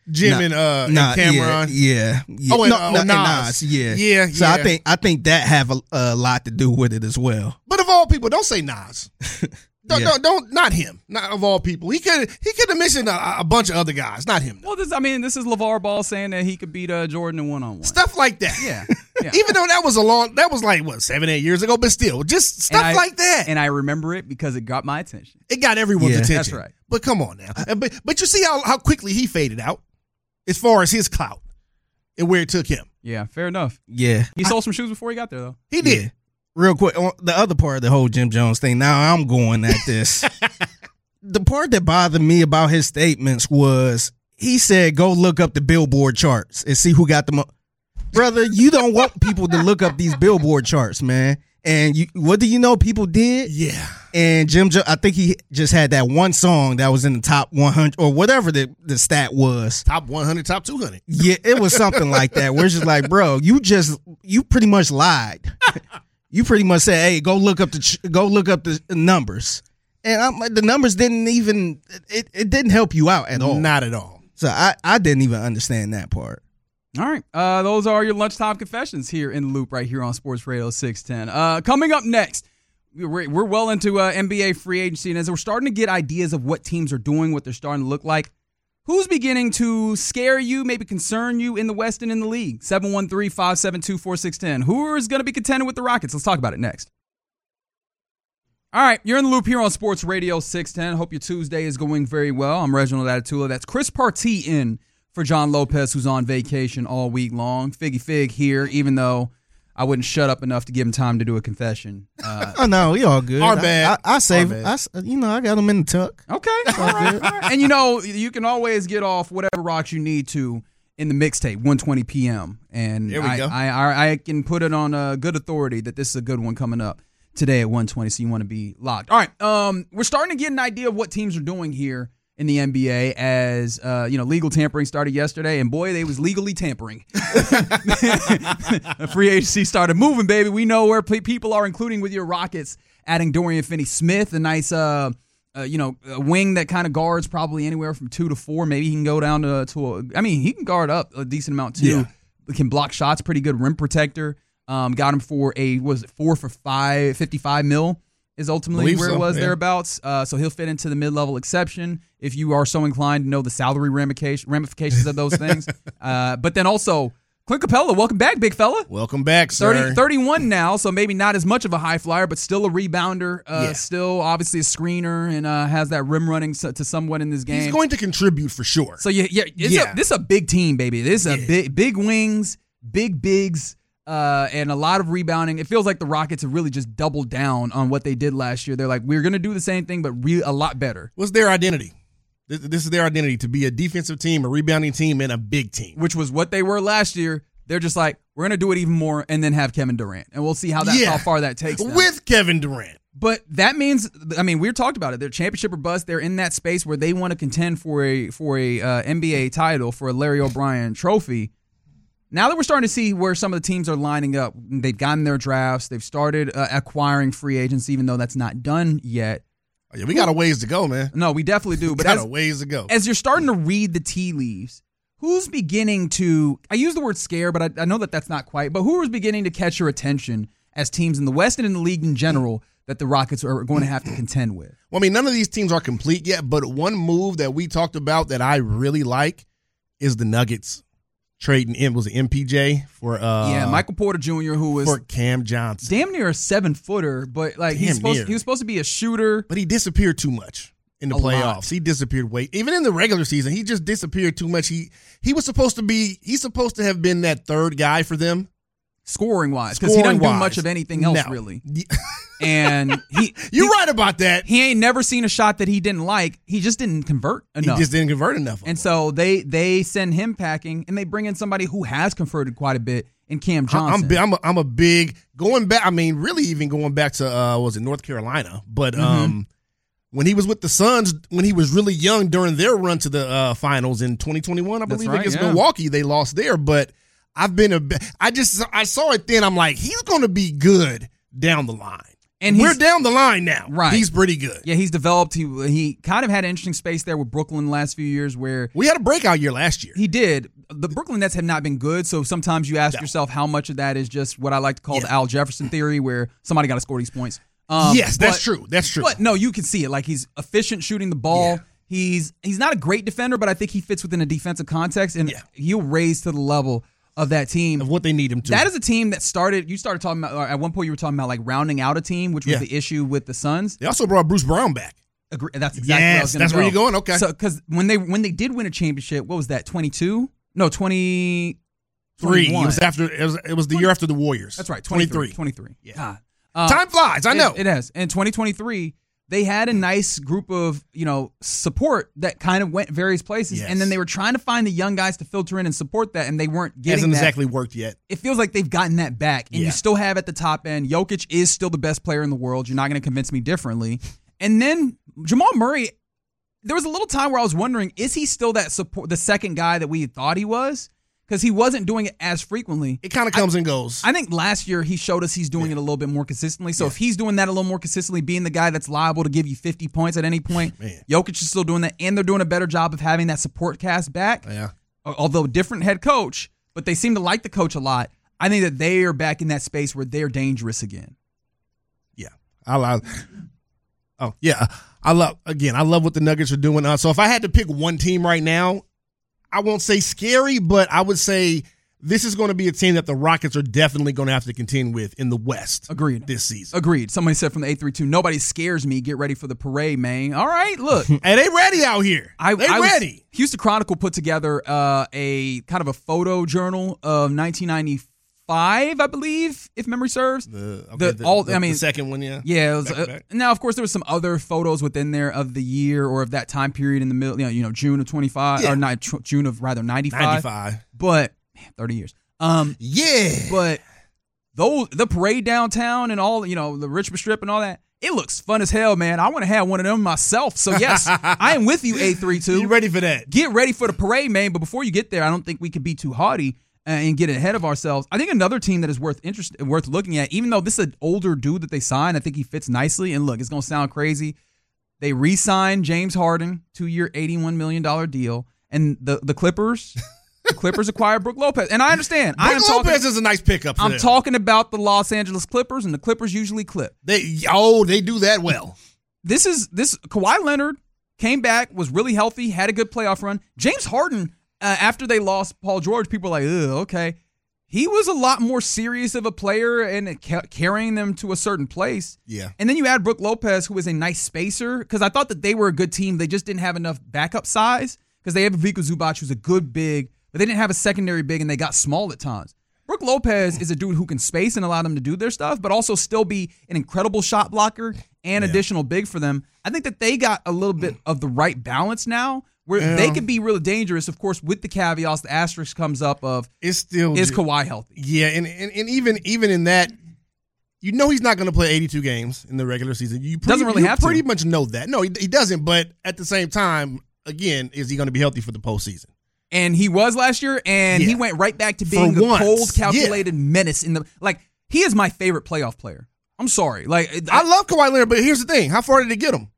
Jim Nah, and uh nah, and Cameron. Yeah, yeah, yeah. Oh, and, no, uh, no, and Nas. Nas, yeah, Yeah, So I yeah. think I think that have a, a lot to do with it as well. But of all people, don't say Nas. Don't, Yeah. don't, don't, not him. Not of all people. He could, he could have mentioned a, a bunch of other guys. Not him. Well, this, I mean, this is LeVar Ball saying that he could beat uh, Jordan in one on one. Stuff like that. Yeah, yeah. Even though that was a long, that was like what seven, eight years ago, but still, just stuff I- like that. And I remember it because it got my attention. It got everyone's Yeah. attention. That's right. But come on now. Uh, But but you see how how quickly he faded out, as far as his clout and where it took him. Yeah, fair enough. Yeah, He sold some shoes before he got there, though. He did. Yeah. Real quick, on the other part of the whole Jim Jones thing. Now I'm going at this. The part that bothered me about his statements was he said, "Go look up the Billboard charts and see who got the mo-." Brother, you don't want people to look up these Billboard charts, man. And you, what do you know? People did. Yeah. And Jim, jo- I think he just had that one song that was in the top one hundred or whatever the, the stat was. Top one hundred, top two hundred. Yeah, it was something like that. Where it's just like, bro, you just you pretty much lied. You pretty much said, "Hey, go look up the ch- go look up the numbers," and I'm like, the numbers didn't even it, it didn't help you out at all. Not at all. So I I didn't even understand that part. All right. Uh, those are your lunchtime confessions here in the Loop right here on Sports Radio six ten. Uh, coming up next, we're, we're well into uh, N B A free agency, and as we're starting to get ideas of what teams are doing, what they're starting to look like, who's beginning to scare you, maybe concern you in the West and in the league? seven one three, five seven two, four six one zero. Who is going to be contending with the Rockets? Let's talk about it next. All right, you're in the Loop here on Sports Radio six ten. Hope your Tuesday is going very well. I'm Reginald Atatula. That's Chris Partee in for John Lopez, who's on vacation all week long. Figgy Fig here, even though I wouldn't shut up enough to give him time to do a confession. Uh, Oh no, we all good. Our I- bad. I, I save Our it. bad. I s- you know I got them in the tuck. okay, all right, all right. And you know, you can always get off whatever rocks you need to in the mixtape, one twenty p.m. And There we I, go. I, I, I can put it on a good authority that this is a good one coming up today at one twenty, so you want to be locked. All right, um, we're starting to get an idea of what teams are doing here in the N B A as, uh, you know, legal tampering started yesterday, and boy, they was legally tampering. The free agency started moving, baby. We know where pe- people are, including with your Rockets, adding Dorian Finney-Smith, a nice, uh, uh, you know, a wing that kind of guards probably anywhere from two to four. Maybe he can go down to, to a, I mean, he can guard up a decent amount too. Yeah. Can block shots, pretty good rim protector. Um, got him for a, was it four for five, fifty-five mil is ultimately Believe where it so, was yeah. thereabouts. Uh, so he'll fit into the mid-level exception if you are so inclined to know the salary ramification, ramifications of those things. Uh, but then also, Clint Capella, welcome back, big fella. Welcome back, sir. thirty, thirty-one now, so maybe not as much of a high flyer, but still a rebounder. Uh, Yeah. Still, obviously, a screener and uh, has that rim running so, to somewhat in this game. He's going to contribute for sure. So yeah, yeah, it's Yeah. A, this is a big team, baby. This is a Yeah. big, big wings, big bigs, uh, and a lot of rebounding. It feels like the Rockets have really just doubled down on what they did last year. They're like, we're going to do the same thing, but re- a lot better. What's their identity? This, this is their identity, to be a defensive team, a rebounding team, and a big team. Which was what they were last year. They're just like, we're going to do it even more, and then have Kevin Durant, and we'll see how that Yeah. how far that takes them. With Kevin Durant. But that means, I mean, we talked about it. They're championship or bust. They're in that space where they want to contend for a for a uh, N B A title, for a Larry O'Brien trophy. Now that we're starting to see where some of the teams are lining up, they've gotten their drafts. They've started uh, acquiring free agents, even though that's not done yet. Oh, yeah, we got a ways to go, man. No, we definitely do. We But got as, a ways to go. as you're starting to read the tea leaves, who's beginning to, I use the word scare, but I, I know that that's not quite, but who is beginning to catch your attention as teams in the West and in the league in general that the Rockets are going to have to contend with? Well, I mean, none of these teams are complete yet, but one move that we talked about that I really like is the Nuggets trading in, was it M P J for uh yeah, Michael Porter Junior, who was for Cam Johnson. damn near a seven footer, but like he's Damn supposed near. he was supposed to be a shooter. But he disappeared too much in the A playoffs. lot. He disappeared way. Even in the regular season, he just disappeared too much. He he was supposed to be he's supposed to have been that third guy for them. Scoring wise, because he doesn't do Scoring-wise. much of anything else No. really. And he You're he, right about that. he ain't never seen a shot that he didn't like. He just didn't convert He enough. just didn't convert enough. of and them. so they they send him packing, and they bring in somebody who has converted quite a bit in Cam Johnson. I'm, bi- I'm, a, I'm a big going back. I mean, really, even going back to uh, was it North Carolina? But Mm-hmm. um, when he was with the Suns, when he was really young during their run to the uh, finals in twenty twenty-one, I That's believe right, against yeah. Milwaukee, they lost there. But I've been a, I just I saw it then. I'm like, he's going to be good down the line. And we're down the line now. Right. He's pretty good. Yeah, he's developed. He he kind of had an interesting space there with Brooklyn the last few years where we had a breakout year last year. He did. The Brooklyn Nets have not been good, so sometimes you ask no. yourself how much of that is just what I like to call yeah. the Al Jefferson theory, where somebody got to score these points. Um, yes, that's but, true. That's true. But no, you can see it. Like he's efficient shooting the ball. Yeah. He's he's not a great defender, but I think he fits within a defensive context, and yeah. he'll raise to the level of that team. Of what they need him to. That is a team that started, you started talking about, at one point you were talking about like rounding out a team, which was yeah. the issue with the Suns. They also brought Bruce Brown back. Agree, that's exactly yes, where I was going to go. That's where you're going? Okay. So, because when they, when they did win a championship, what was that, twenty-two? No, twenty. Three. It was after. It was, it was the twenty, year after the Warriors. That's right. twenty-three. twenty-three. Yeah. God. Uh, Time flies. I know. It, it has. In twenty twenty-three, they had a nice group of, you know, support that kind of went various places, yes. and then they were trying to find the young guys to filter in and support that, and they weren't getting Hasn't that. exactly worked yet. It feels like they've gotten that back, and yeah. you still have at the top end. Jokic is still the best player in the world. You're not going to convince me differently. And then Jamal Murray, there was a little time where I was wondering, is he still that support, the second guy that we thought he was? Because he wasn't doing it as frequently. It kind of comes I, and goes. I think last year he showed us he's doing yeah. it a little bit more consistently. So yeah. if he's doing that a little more consistently, being the guy that's liable to give you fifty points at any point, Man. Jokic is still doing that, and they're doing a better job of having that support cast back. Yeah. Although different head coach, but they seem to like the coach a lot. I think that they are back in that space where they're dangerous again. Yeah. I love. Oh yeah, I love again. I love what the Nuggets are doing. Uh, so if I had to pick one team right now, I won't say scary, but I would say this is going to be a team that the Rockets are definitely going to have to contend with in the West. Agreed. This season. Agreed. Somebody said from the eight three two, nobody scares me. Get ready for the parade, man. All right, look. Hey, they ready out here. I, they I ready. Was, Houston Chronicle put together uh, a kind of a photo journal of nineteen ninety-five, I believe, if memory serves. The, okay, the, the all, the, I mean, the second one, yeah. Yeah. It was, uh, now, of course, there was some other photos within there of the year or of that time period in the middle, you know, you know June of twenty-five, yeah. or not, June of rather ninety-five. ninety-five. But, man, thirty years. Um, yeah, but those the parade downtown and all, you know, the Richmond Strip and all that, it looks fun as hell, man. I want to have one of them myself. So yes, I am with you, eight three two. You ready for that? Get ready for the parade, man. But before you get there, I don't think we could be too haughty and get ahead of ourselves. I think another team that is worth interest worth looking at, even though this is an older dude that they signed, I think he fits nicely. And look, it's gonna sound crazy. They re-signed James Harden, two-year, eighty-one million dollars deal, and the the Clippers. The Clippers acquired Brook Lopez. And I understand. Brook I am Lopez talking, is a nice pickup for I'm them. talking about the Los Angeles Clippers, and the Clippers usually clip. They Oh, they do that well. This is this Kawhi Leonard came back, was really healthy, had a good playoff run. James Harden, uh, after they lost Paul George, people were like, ugh, okay. He was a lot more serious of a player and ca- carrying them to a certain place. Yeah. And then you add Brook Lopez, who is a nice spacer, because I thought that they were a good team. They just didn't have enough backup size, because they have Ivica Zubac, who's a good big, but they didn't have a secondary big, and they got small at times. Brook Lopez is a dude who can space and allow them to do their stuff, but also still be an incredible shot blocker and yeah. additional big for them. I think that they got a little bit of the right balance now, where yeah. they could be really dangerous, of course, with the caveats. The asterisk comes up of, it's still is Kawhi healthy? Yeah, and, and, and even even in that, you know he's not going to play eighty-two games in the regular season. You pretty, doesn't really you have pretty to. much know that. No, he, he doesn't, but at the same time, again, is he going to be healthy for the postseason? And he was last year, and yeah. he went right back to being For the once. cold, calculated yeah. menace in the like. He is my favorite playoff player. I'm sorry, like I, I love Kawhi Leonard, but here's the thing: how far did it get him?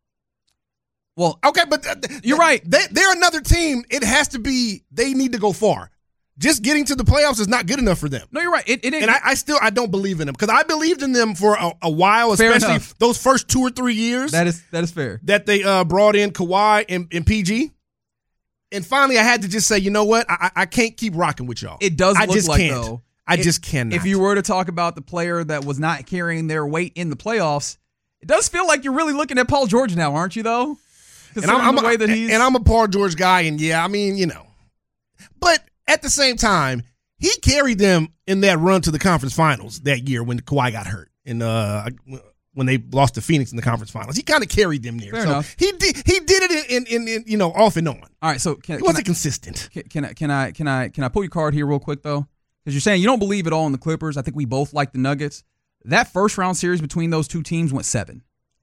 Well, okay, but uh, you're right. They, they're another team. It has to be. They need to go far. Just getting to the playoffs is not good enough for them. No, you're right. It, it, and it, I, I still I don't believe in them, because I believed in them for a, a while, especially those first two or three years. That is that is fair. That they uh, brought in Kawhi and, and P G. And finally, I had to just say, you know what? I, I can't keep rocking with y'all. It does I look just like, can't. though. I it, just cannot. If you were to talk about the player that was not carrying their weight in the playoffs, it does feel like you're really looking at Paul George now, aren't you, though? And I'm, the I'm, way that he's... and I'm a Paul George guy, and yeah, I mean, you know. But at the same time, he carried them in that run to the conference finals that year when Kawhi got hurt. And uh, when they lost to Phoenix in the conference finals, he kind of carried them there. Fair so enough. he did he did it in, in, in you know off and on. All right, so can, he can wasn't I, consistent. Can, can I can I can I can I pull your card here real quick though? Because you're saying you don't believe at all in the Clippers. I think we both like the Nuggets. That first round series between those two teams went seven.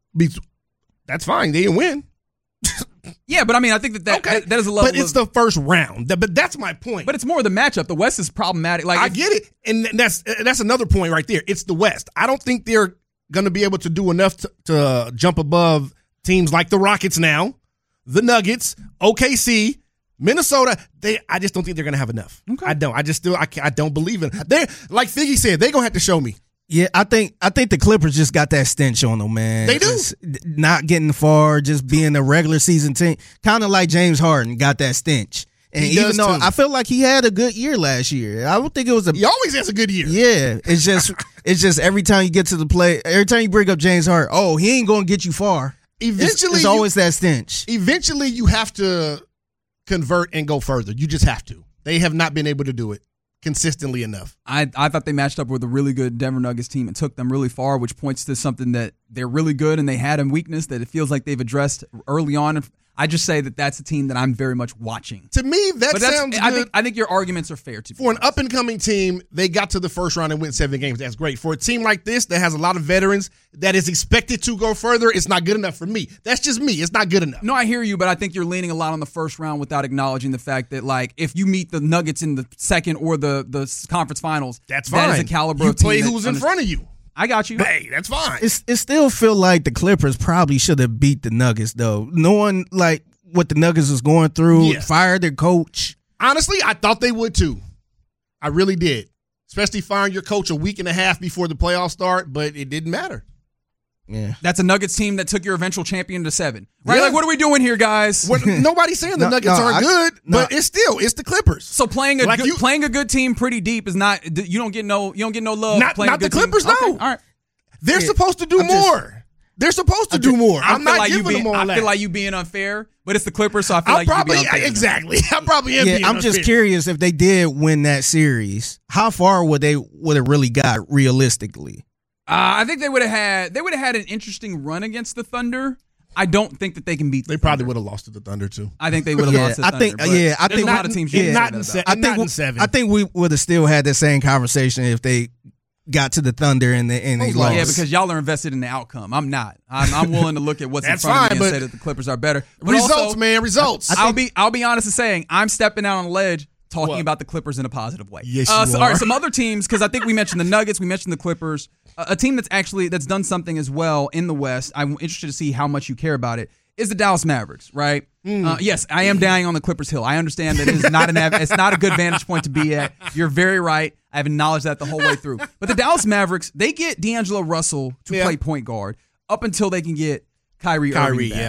That's fine. They didn't win. Yeah, but I mean, I think that that, okay. that, that is a level. But it's of, the first round. But that's my point. But it's more the matchup. The West is problematic. Like I if, get it, and that's that's another point right there. It's the West. I don't think they're going to be able to do enough to, to jump above teams like the Rockets now, the Nuggets, O K C, Minnesota. They, I just don't think they're going to have enough. Okay. I don't. I just still, I, I don't believe it. They, like Figgy said, they're going to have to show me. Yeah, I think I think the Clippers just got that stench on them, man. They do. Just not getting far, just being a regular season team, kind of like James Harden got that stench. And he even though too. I feel like he had a good year last year, I don't think it was a. He always has a good year. Yeah, it's just it's just every time you get to the play, every time you bring up James Harden, oh, he ain't going to get you far. Eventually, it's, it's always that stench. Eventually, you have to convert and go further. You just have to. They have not been able to do it consistently enough. I, I thought they matched up with a really good Denver Nuggets team and took them really far, which points to something that they're really good and they had a weakness that it feels like they've addressed early on. I just say that that's a team that I'm very much watching. To me, that but that's, sounds I good. think, I think your arguments are fair to For an up-and-coming team, they got to the first round and went seven games. That's great. For a team like this that has a lot of veterans that is expected to go further, it's not good enough for me. That's just me. It's not good enough. No, I hear you, but I think you're leaning a lot on the first round without acknowledging the fact that, like, if you meet the Nuggets in the second or the, the conference finals, that's fine. That is a caliber you of team play that who's in front of you. I got you. Hey, that's fine. It's, it still feel like the Clippers probably should have beat the Nuggets, though. Knowing, like, what the Nuggets was going through, yeah. fired their coach. Honestly, I thought they would too. I really did. Especially firing your coach a week and a half before the playoffs start, but it didn't matter. Yeah, that's a Nuggets team that took your eventual champion to seven. Right? Yeah. Like, what are we doing here, guys? What, nobody's saying the no, Nuggets no, aren't I, good, no. but it's still it's the Clippers. So playing a like good, you, playing a good team pretty deep is not. You don't get no. You don't get no love. Not, playing not a the good Clippers. Team. No. Okay, all right. They're yeah, supposed to do I'm more. Just, They're supposed to I do just, more. I I'm not like giving being, them all I that. feel like you being unfair, but it's the Clippers, so I feel I'm like probably you being unfair. exactly. I probably am. yeah, being I'm unfair. just curious if they did win that series, how far would they would it really got realistically? Uh, I think they would have had they would have had an interesting run against the Thunder. I don't think that they can beat. They the probably Thunder. would have lost to the Thunder too. I think they would have yeah, lost to the I Thunder. think. Yeah, I there's think a lot of teams. yeah, you not can in say se- that I about. think not in seven. I think we would have still had that same conversation if they got to the Thunder and they, and they Most lost. likely. Yeah, because y'all are invested in the outcome. I'm not. I'm, I'm willing to look at what's in That's front of fine, me and but say that the Clippers are better. But Results, also, man, results. I'll be I'll be honest in saying I'm stepping out on a ledge talking What? about the Clippers in a positive way. Yes, uh, you so, are. All right, some other teams because I think we mentioned the Nuggets, we mentioned the Clippers. Uh, a team that's actually that's done something as well in the West. I'm interested to see how much you care about it. Is the Dallas Mavericks, right? Mm. Uh, yes, I am dying on the Clippers hill. I understand that it is not an it's not a good vantage point to be at. You're very right. I've acknowledged that the whole way through. But the Dallas Mavericks, they get D'Angelo Russell to Yeah. play point guard up until they can get Kyrie, Kyrie, Irving back. yeah.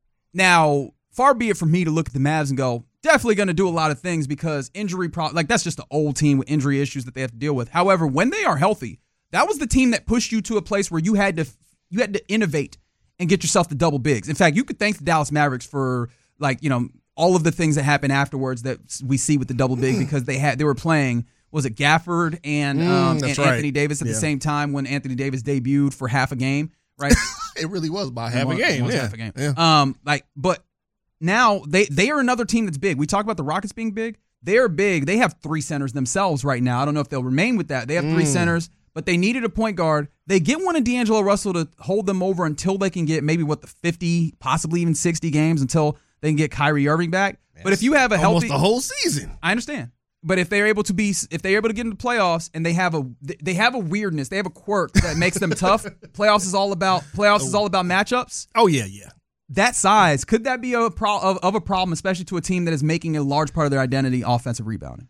Now, far be it from me to look at the Mavs and go, definitely going to do a lot of things because injury pro- like that's just an old team with injury issues that they have to deal with. However, when they are healthy, that was the team that pushed you to a place where you had to you had to innovate and get yourself the double bigs. In fact, you could thank the Dallas Mavericks for like, you know, all of the things that happened afterwards that we see with the double big because they had they were playing was it Gafford and, Mm, um, and that's right. Anthony Davis at Yeah. the same time when Anthony Davis debuted for half a game, right? It really was about half a One- game. one Yeah. half a game. Yeah. Um, like, but now they they are another team that's big. We talk about the Rockets being big. They're big. They have three centers themselves right now. I don't know if they'll remain with that. They have three Mm. centers, but they needed a point guard. They get one of D'Angelo Russell to hold them over until they can get maybe what the fifty, possibly even sixty games until they can get Kyrie Irving back. But if you have a Almost healthy, the whole season. I understand. But if they're able to be, if they're able to get into the playoffs and they have a, they have a weirdness, they have a quirk that makes them tough. Playoffs is all about playoffs is all about matchups. Oh yeah, yeah. That size, could that be a pro, of, of a problem, especially to a team that is making a large part of their identity offensive rebounding?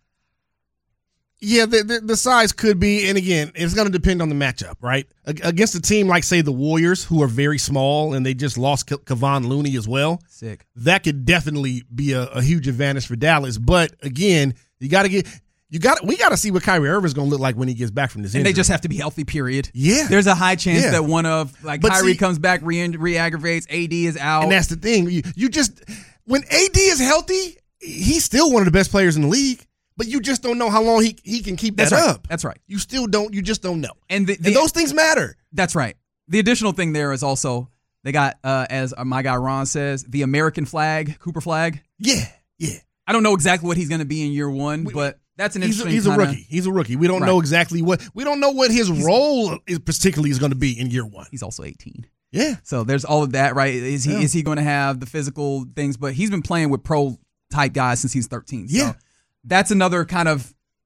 Yeah, the, the the size could be, and again, it's going to depend on the matchup, right? A- against a team like, say, the Warriors, who are very small, and they just lost Ke- Kevon Looney as well. Sick. That could definitely be a, a huge advantage for Dallas. But again, you got to get, you got, we got to see what Kyrie Irving's going to look like when he gets back from this And injury. they just have to be healthy, period. Yeah. There's a high chance Yeah. that one of, like, But Kyrie see- comes back, re- re-aggravates, A D is out. And that's the thing. You, you just, when A D is healthy, he's still one of the best players in the league. But you just don't know how long he he can keep That's that right. up. That's right. You still don't. You just don't know. And, the, the, And those things matter. that's right. The additional thing there is also they got, uh, as my guy Ron says, the American flag, Cooper flag. Yeah, yeah. I don't know exactly what he's going to be in year one, but that's an He's a, interesting. he's a kinda- rookie. He's a rookie. We don't Right. know exactly what we don't know what his role is particularly is going to be in year one. He's also eighteen. Yeah. So there's all of that, right? Is he Yeah. is he going to have the physical things? But he's been playing with pro type guys since he's thirteen. So Yeah. that's another kind of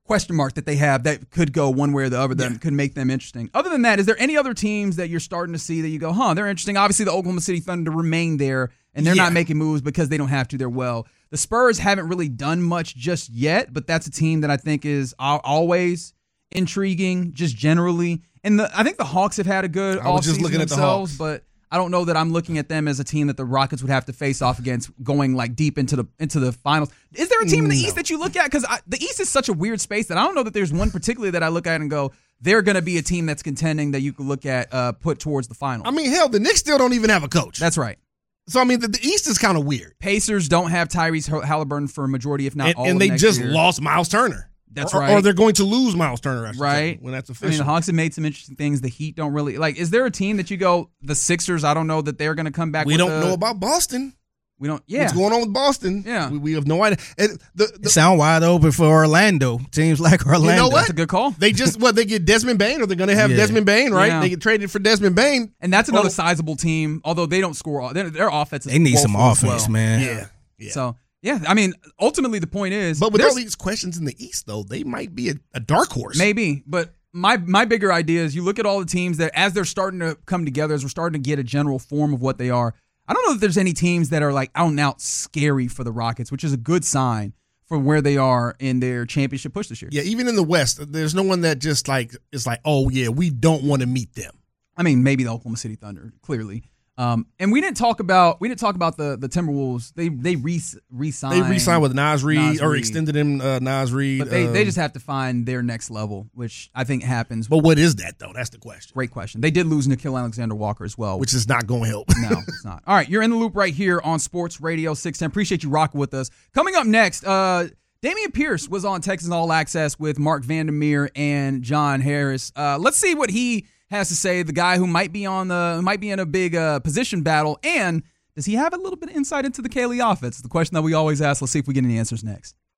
question mark that they have that could go one way or the other that Yeah. could make them interesting. Other than that, is there any other teams that you're starting to see that you go, huh, they're interesting? Obviously, the Oklahoma City Thunder remain there, and they're Yeah. not making moves because they don't have to. They're well. The Spurs haven't really done much just yet, but that's a team that I think is al- always intriguing, just generally. And the, I think the Hawks have had a good I was just offseason looking at the themselves, Hawks. but I don't know that I'm looking at them as a team that the Rockets would have to face off against going like deep into the into the finals. Is there a team in the No. East that you look at? Because the East is such a weird space that I don't know that there's one particularly that I look at and go, they're going to be a team that's contending that you could look at, uh, put towards the finals. I mean, hell, the Knicks still don't even have a coach. That's right. So, I mean, the, the East is kind of weird. Pacers don't have Tyrese Halliburton for a majority, if not And, all and of they next just year. lost Miles Turner. That's or, right. Or they're going to lose Miles Turner, I should Right. say, when that's I official. mean, the Hawks have made some interesting things. The Heat don't really like. Is there a team that you go? The Sixers. I don't know that they're going to come back. we with don't the- know about Boston. We don't. Yeah. What's going on with Boston? Yeah. We, we have no idea. And the, the, It sound wide open for Orlando. Teams like Orlando. You know what? That's a good call. They just, what, they get Desmond Bain, or they're going to have Yeah. Desmond Bain, right? Yeah. They get traded for Desmond Bain. And that's another Oh. sizable team. Although they don't score, all, their, their offense is They need some woeful as offense, well. man. Yeah. yeah. So yeah, I mean, ultimately the point is, but with there's- all these questions in the East, though, they might be a, a dark horse. maybe, but my my bigger idea is you look at all the teams that as they're starting to come together, as we're starting to get a general form of what they are. I don't know if there's any teams that are like out and out scary for the Rockets, which is a good sign for where they are in their championship push this year. Yeah, even in the West, there's no one that just like is like, oh yeah, we don't want to meet them. I mean, maybe the Oklahoma City Thunder, clearly. Um, and we didn't talk about we didn't talk about the the Timberwolves. They they re re-signed. They re-signed with Nas Reed Nas or Reed. extended him uh, Nas Reed. But they, uh, they just have to find their next level, which I think happens. But what is that though? That's the question. Great question. They did lose Nickeil Alexander-Walker as well. Which is not going to help. No, it's not. All right, you're in the loop right here on Sports Radio six ten. Appreciate you rocking with us. Coming up next, uh, Damian Pierce was on Texas All Access with Mark Vandermeer and John Harris. Uh, let's see what he has to say. The guy who might be on the who might be in a big uh, position battle, and does he have a little bit of insight into the K L E offense? The question that we always ask. Let's see if we get any answers next.